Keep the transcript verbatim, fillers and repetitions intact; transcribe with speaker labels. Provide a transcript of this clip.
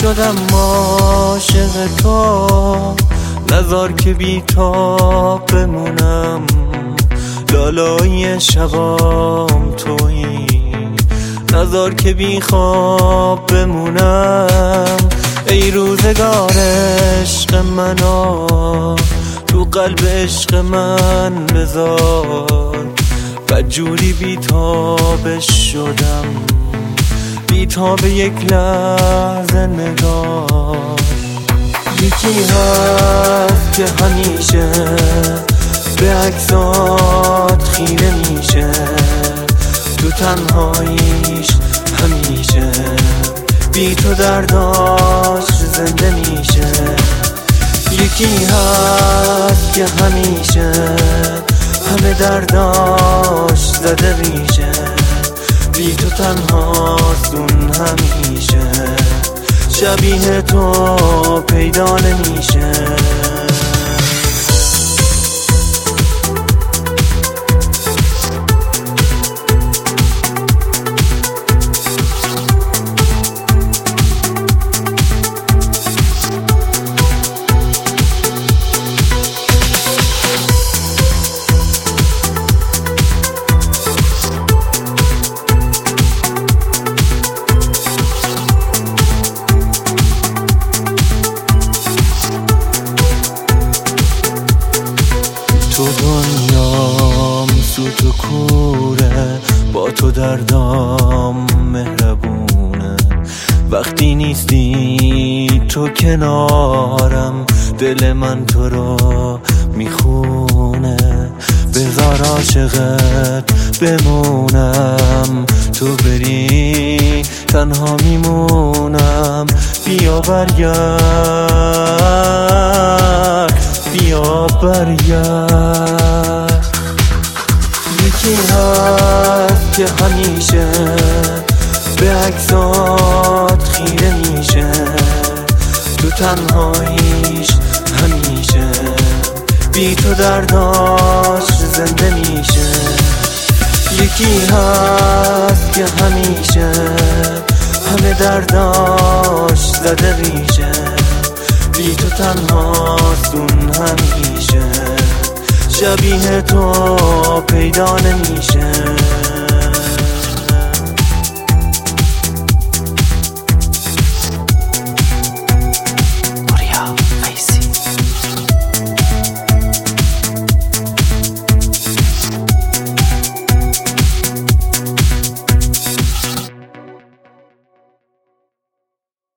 Speaker 1: شدم عاشق تو، نذار که بی تاب بمونم. لالای شبام تویی، نذار که بی خواب بمونم. ای روزگار عشق منو، تو قلب عشق من بذار. بدجوری بی تابش شدم، بی تاب یک لحظه نگاه. یکی هست که همیشه به عکسات خیره میشه، تو تنهاییش همیشه بی تو درداش زنده میشه. یکی هست که همیشه همه درداش زده ریشه، بی تو تنهاست اون همیشه، شبیه تو پیدا نمیشه. تو دنیام سوت و کوره، با تو دردام مهربونه. وقتی نیستی تو کنارم، دل من تو رو میخونه. بذار عاشقت بمونم، تو بری تنها میمونم. بیا برگرد، بیا برگرد. یکی هست که همیشه به عکسات خیره میشه، تو تنهاییش همیشه بی تو درداش زنده میشه. یکی هست که همیشه همه درداش زده ریشه، بی تو تنهاست اون همیشه، شبیه تو پیدا نمیشه.